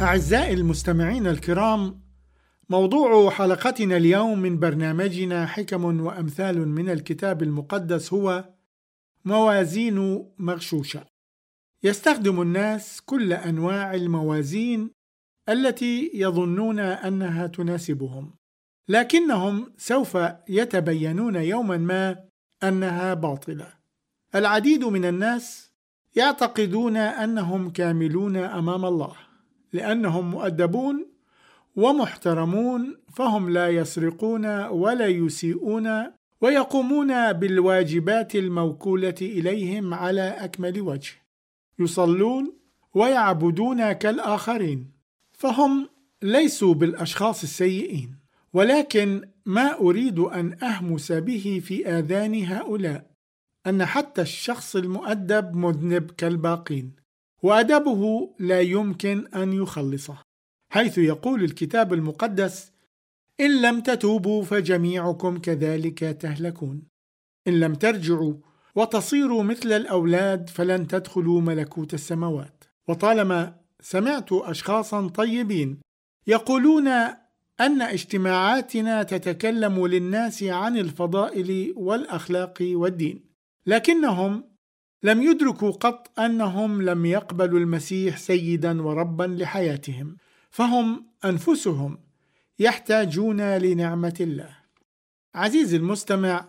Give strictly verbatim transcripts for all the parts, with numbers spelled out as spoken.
أعزائي المستمعين الكرام، موضوع حلقتنا اليوم من برنامجنا حكم وأمثال من الكتاب المقدس هو موازين مغشوشة. يستخدم الناس كل أنواع الموازين التي يظنون أنها تناسبهم، لكنهم سوف يتبينون يوما ما أنها باطلة. العديد من الناس يعتقدون أنهم كاملون أمام الله لأنهم مؤدبون ومحترمون، فهم لا يسرقون ولا يسيئون ويقومون بالواجبات الموكولة إليهم على أكمل وجه، يصلون ويعبدون كالآخرين، فهم ليسوا بالأشخاص السيئين. ولكن ما أريد أن أهمس به في آذان هؤلاء أن حتى الشخص المؤدب مذنب كالباقين، وأدبه لا يمكن أن يخلصه، حيث يقول الكتاب المقدس: إن لم تتوبوا فجميعكم كذلك تهلكون. إن لم ترجعوا وتصيروا مثل الأولاد فلن تدخلوا ملكوت السماوات. وطالما سمعت أشخاصا طيبين يقولون أن اجتماعاتنا تتكلم للناس عن الفضائل والأخلاق والدين، لكنهم لم يدركوا قط أنهم لم يقبلوا المسيح سيدا وربا لحياتهم، فهم أنفسهم يحتاجون لنعمة الله. عزيزي المستمع،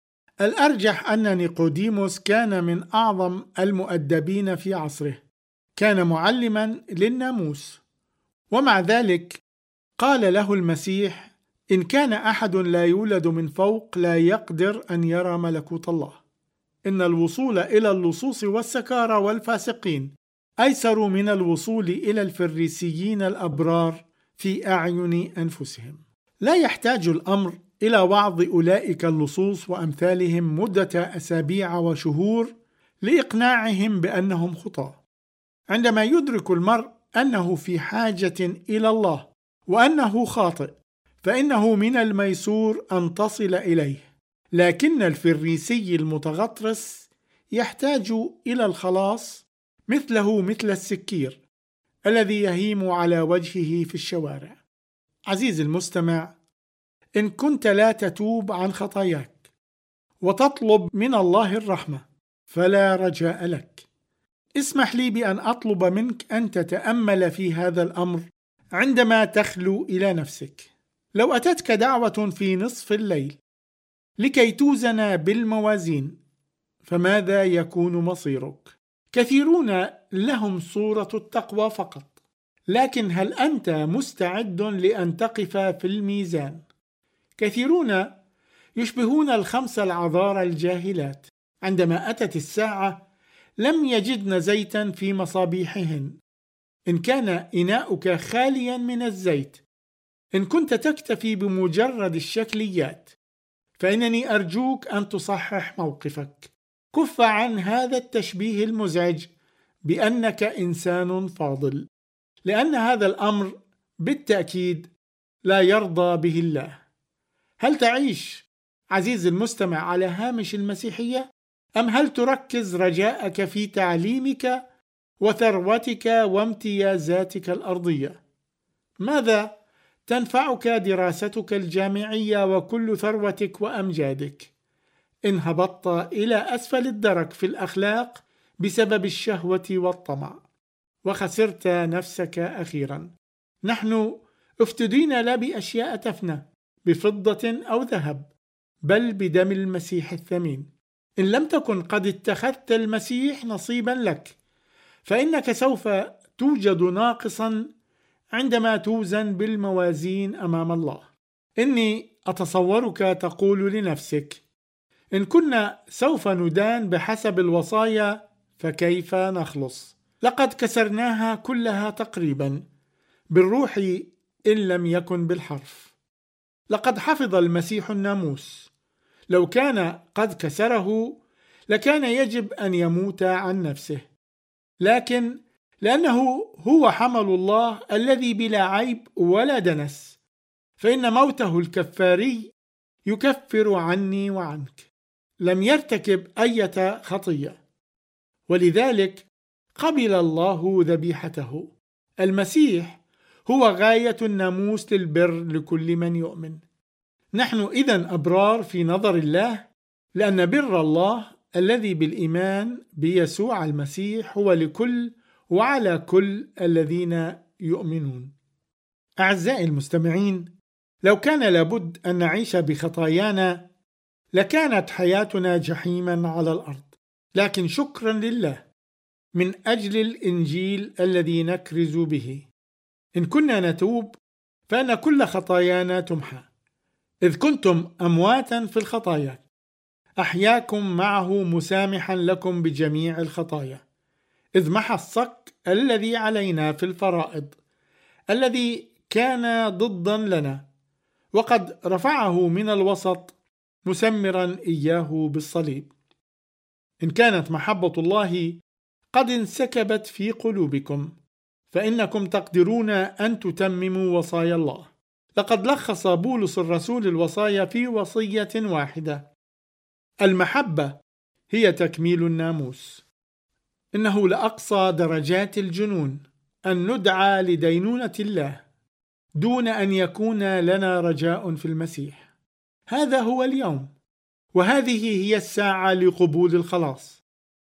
الأرجح أن نيقوديموس كان من أعظم المؤدبين في عصره، كان معلما للناموس، ومع ذلك قال له المسيح: إن كان أحد لا يولد من فوق لا يقدر أن يرى ملكوت الله. إن الوصول إلى اللصوص والسكارى والفاسقين أيسر من الوصول إلى الفريسيين الأبرار في أعين أنفسهم. لا يحتاج الأمر إلى وعظ أولئك اللصوص وأمثالهم مدة أسابيع وشهور لإقناعهم بأنهم خطاة. عندما يدرك المرء أنه في حاجة إلى الله وأنه خاطئ، فإنه من الميسور أن تصل إليه. لكن الفريسي المتغطرس يحتاج إلى الخلاص مثله مثل السكير الذي يهيم على وجهه في الشوارع. عزيزي المستمع، إن كنت لا تتوب عن خطاياك وتطلب من الله الرحمة فلا رجاء لك. اسمح لي بأن أطلب منك أن تتأمل في هذا الأمر عندما تخلو إلى نفسك. لو أتتك دعوة في نصف الليل لكي توزن بالموازين، فماذا يكون مصيرك؟ كثيرون لهم صورة التقوى فقط، لكن هل أنت مستعد لأن تقف في الميزان؟ كثيرون يشبهون الخمس العذارى الجاهلات، عندما أتت الساعة لم يجدن زيتا في مصابيحهن. إن كان إناؤك خاليا من الزيت، إن كنت تكتفي بمجرد الشكليات، فإنني أرجوك أن تصحح موقفك. كف عن هذا التشبيه المزعج بأنك إنسان فاضل، لأن هذا الأمر بالتأكيد لا يرضى به الله. هل تعيش عزيزي المستمع على هامش المسيحية؟ أم هل تركز رجاءك في تعليمك وثروتك وامتيازاتك الأرضية؟ ماذا تنفعك دراستك الجامعية وكل ثروتك وأمجادك إن هبطت إلى أسفل الدرك في الأخلاق بسبب الشهوة والطمع وخسرت نفسك أخيرا؟ نحن افتدينا لا بأشياء تفنى بفضة أو ذهب، بل بدم المسيح الثمين. إن لم تكن قد اتخذت المسيح نصيبا لك، فإنك سوف توجد ناقصا عندما توزن بالموازين أمام الله. إني أتصورك تقول لنفسك: إن كنا سوف ندان بحسب الوصايا فكيف نخلص؟ لقد كسرناها كلها تقريبا بالروح إن لم يكن بالحرف. لقد حفظ المسيح الناموس، لو كان قد كسره لكان يجب أن يموت عن نفسه، لكن لأنه هو حمل الله الذي بلا عيب ولا دنس، فإن موته الكفاري يكفر عني وعنك. لم يرتكب أي خطية، ولذلك قبل الله ذبيحته. المسيح هو غاية الناموس للبر لكل من يؤمن. نحن إذن أبرار في نظر الله، لأن بر الله الذي بالإيمان بيسوع المسيح هو لكل وعلى كل الذين يؤمنون. أعزائي المستمعين، لو كان لابد أن نعيش بخطايانا لكانت حياتنا جحيما على الأرض، لكن شكرا لله من أجل الإنجيل الذي نكرز به. إن كنا نتوب فإن كل خطايانا تمحى. إذ كنتم أمواتا في الخطايا أحياكم معه مسامحا لكم بجميع الخطايا، إذ محى الصك الذي علينا في الفرائض الذي كان ضدا لنا، وقد رفعه من الوسط مسمرا إياه بالصليب. إن كانت محبة الله قد انسكبت في قلوبكم فإنكم تقدرون أن تتمموا وصايا الله. لقد لخص بولس الرسول الوصايا في وصية واحدة: المحبة هي تكميل الناموس. إنه لأقصى درجات الجنون أن ندعى لدينونة الله دون أن يكون لنا رجاء في المسيح. هذا هو اليوم، وهذه هي الساعة لقبول الخلاص،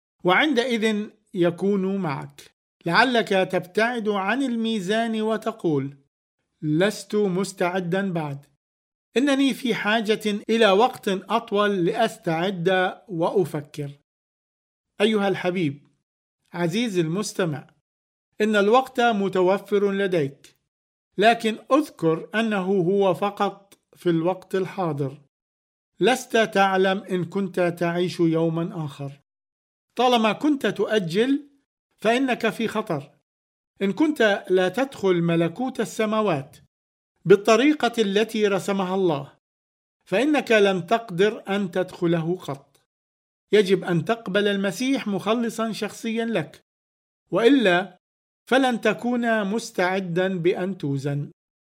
وعندئذ يكون معك. لعلك تبتعد عن الميزان وتقول: لست مستعدا بعد، إنني في حاجة إلى وقت أطول لأستعد وأفكر. أيها الحبيب عزيزي المستمع، إن الوقت متوفر لديك، لكن أذكر أنه هو فقط في الوقت الحاضر. لست تعلم إن كنت تعيش يوما آخر. طالما كنت تؤجل فإنك في خطر. إن كنت لا تدخل ملكوت السماوات بالطريقة التي رسمها الله فإنك لن تقدر أن تدخله قط. يجب أن تقبل المسيح مخلصا شخصيا لك، وإلا فلن تكون مستعدا بأن توزن.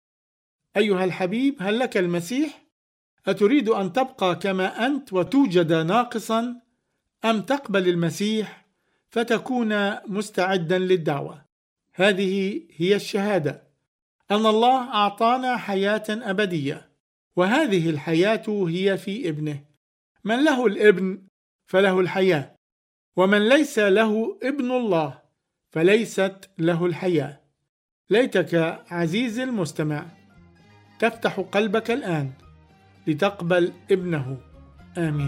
أيها الحبيب، هل لك المسيح؟ أتريد أن تبقى كما أنت وتوجد ناقصا، أم تقبل المسيح فتكون مستعدا للدعوة؟ هذه هي الشهادة، أن الله أعطانا حياة أبدية، وهذه الحياة هي في ابنه. من له الابن فله الحياة، ومن ليس له ابن الله فليست له الحياة. ليتك عزيزي المستمع تفتح قلبك الآن لتقبل ابنه. آمين.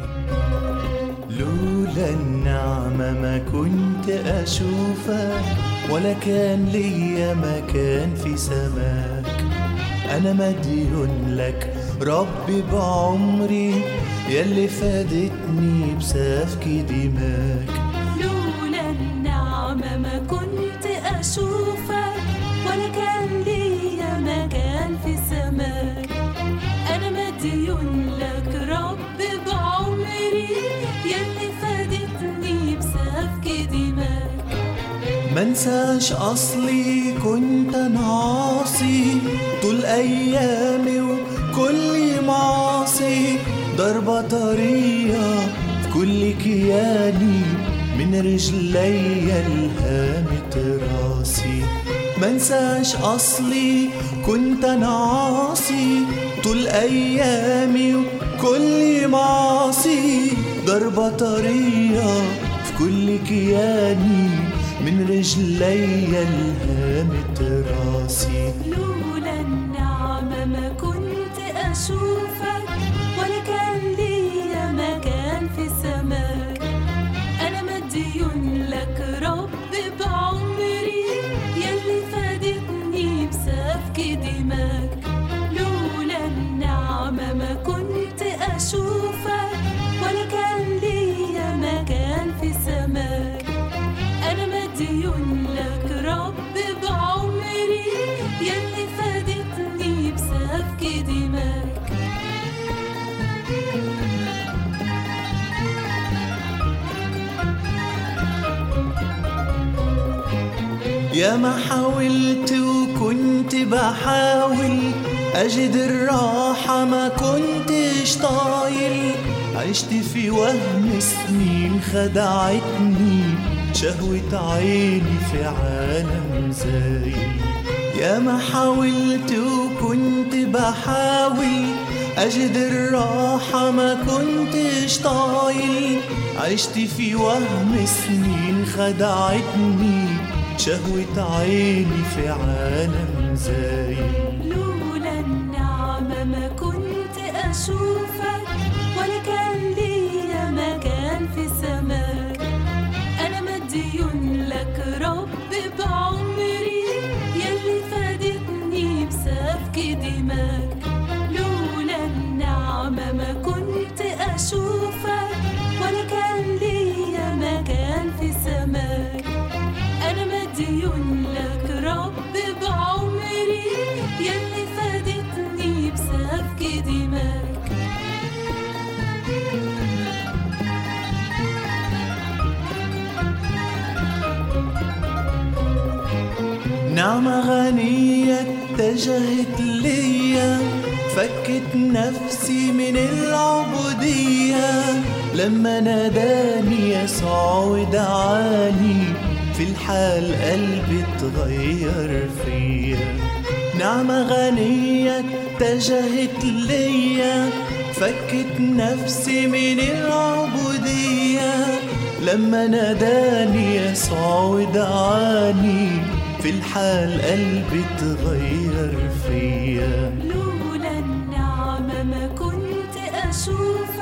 لولا النعمة ما كنت أشوفك، ولا كان ليا مكان في سماك. أنا مديون لك ربي بعمري، يلي فادتني بسفك دماك. لولا النعمة ما كنت أشوفك، ولا كان ليا مكان في سماك. أنا مديون لك ربي بعمري، يلي فادتني بسفك دماك. منساش أصلي كنت نعاصي طول أيامي وكل معاصي، ضربة طرية في كل كياني، من رجلي الهامة راسي. منساش أصلي كنت نعاصي طول أيامي وكل معاصي، ضربة طرية في كل كياني، من رجلي الهامة راسي. لولا النعمة ما كنت أشوفك، ولا كان ليا مكان في سماك. أنا مديون لك ربي بعمري، يلي فادتني بسفك دماك. لولا النعمة ما كنت أشوفك، ولا كان ليا مكان في سماك. أنا مديون لك ربي بعمري، يلي فادتني بسفك دماك. يا ما حاولت وكنت بحاول أجد الراحة، ما كنتش طايل. عشت في وهم سنين خدعتني، شهوة عيني في عالم زايل. يا ما حاولت وكنت بحاول أجد الراحة ما كنتش طايل، عشت في وهم سنين خدعتني شهوة عيني في عالم زايل. لولا النعمة ما كنت أشوفك ولا كان ليا مكان في سماك. أنا مديون لك رب بعمري يلي فادتني بسفك دماك. لولا النعمة ما كنت أشوفك ولا كان ليا مكان في سماك. أنا مديون لك رب بعمري يلي فادتني بسفك دماك. نعمة غنية اتجهت ليا، فكت نفسي من العبودية لما ناداني يسوع ودعاني، في الحال قلبي اتغير فيا. نعمة غنية اتجهت ليا، فكت نفسي من العبودية لما ناداني يسوع ودعاني، في الحال قلبي اتغير فيا. لولا النعمة ما كنت أشوف